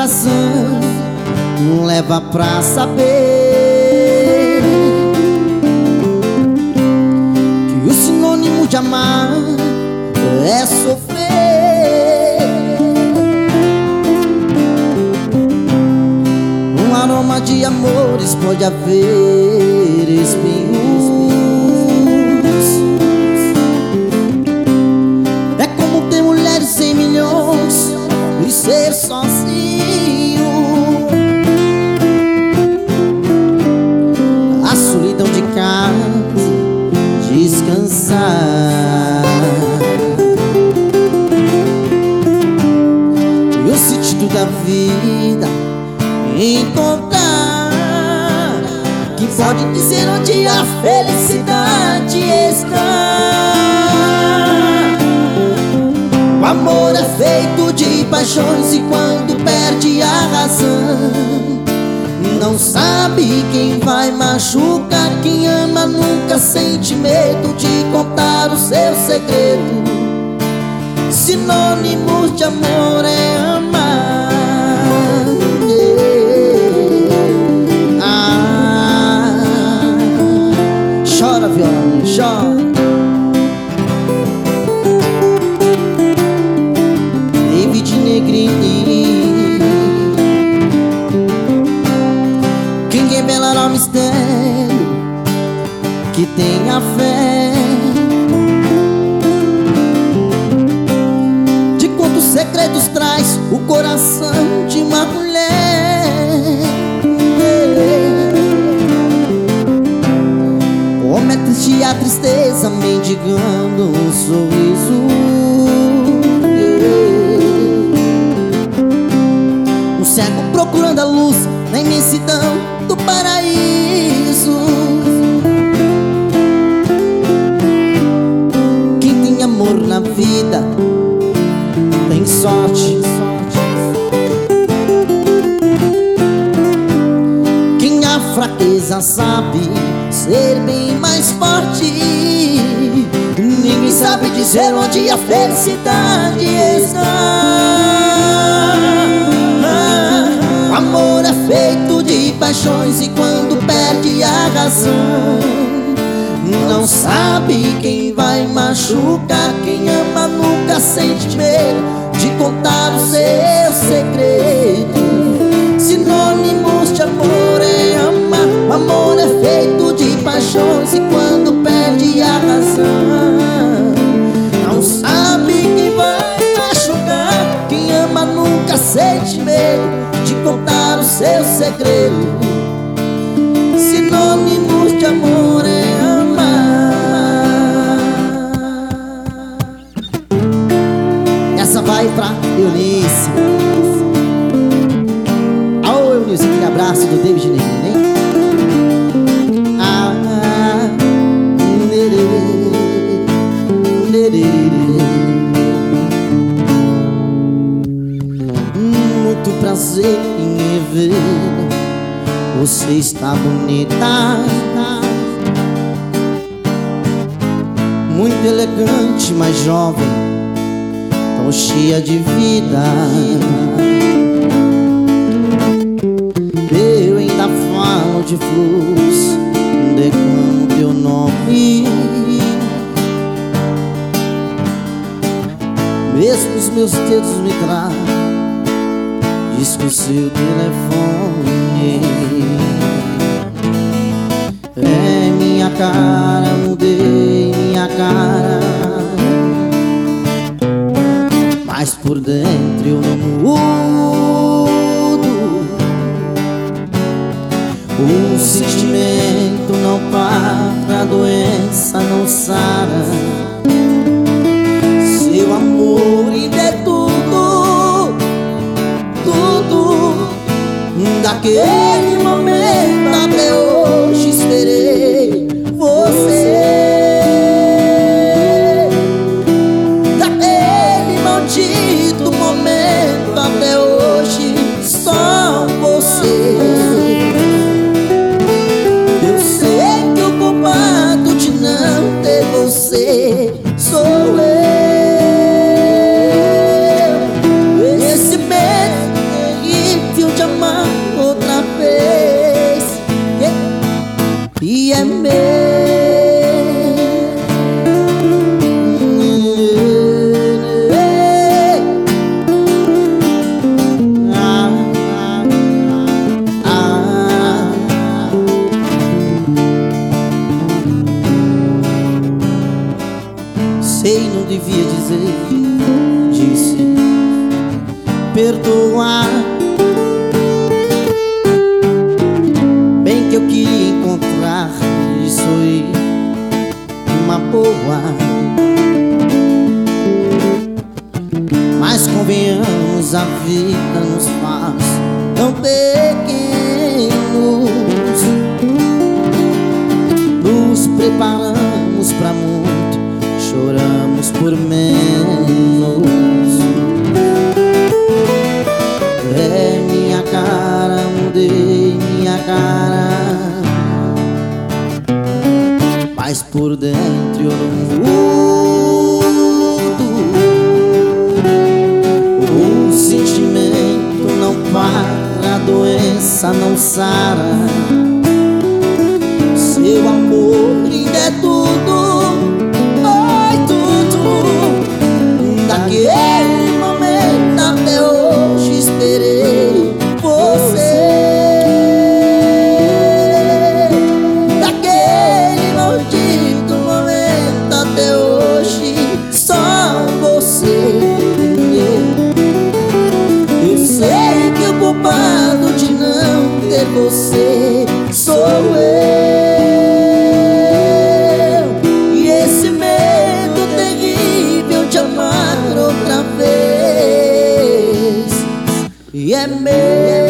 coração leva pra saber que o sinônimo de amar é sofrer. Um aroma de amores pode haver espinhos. É como ter mulheres 100 milhões e ser sozinho. A solidão de casa, descansar. E o sentido da vida encontrar quem pode dizer onde a felicidade está. O amor é feito de paixões e quando perde a razão não sabe quem vai machucar. Quem ama nunca sente medo de contar o seu segredo. Sinônimos de amor é amar. Chora, viola, chora. David Negrini. Quem revelará o mistério que tem a fé de quantos segredos traz o coração de uma mulher. Como é triste a tristeza mendigando um sorriso. Um cego procurando a luz na imensidão do paraíso. Quem tem amor na vida tem sorte. Quem a fraqueza sabe ser bem mais forte. Ninguém sabe dizer onde a felicidade está. O amor é feito de paixões e quando perde a razão não sabe quem vai machucar. Quem ama nunca sente medo de contar o seu segredo. Sinônimos de amor é amar. O amor é feito de paixões e quando perde a razão não sabe quem vai machucar. Quem ama nunca sente medo de contar o seu segredo. Sinônimos de amor é amar. Essa vai pra Eunice. Alô, Eunice, aquele abraço do David Negrini, hein? Muito prazer em rever. Você está bonita, muito elegante, mas jovem, tão cheia de vida. Eu ainda falo de flores, declamo teu nome. Mesmo os meus dedos me traem, diz que o seu telefone é minha cara, mudei minha cara, mas por dentro eu não mudo. O sentimento não para, a doença não sara. Seu amor ainda é tudo, tudo. Daquele momento até hoje esperei você. Daquele maldito momento até hoje só você. Eu sei que o culpado de não ter você sou eu. Esse medo devia dizer, disse perdoar. Bem que eu queria encontrar isso aí, uma boa. Mas convenhamos, a vida nos faz tão pequenos. Nos preparamos pra muito, choramos por menos. É minha cara, mudei minha cara, mas por dentro eu não mudo. O sentimento não para, a doença não sara. Seu amor ainda é tudo, oi, tudo. Daquele momento até hoje esperei você. Daquele maldito momento até hoje só você. Eu sei que o culpado de não ter você sou eu. E é meu.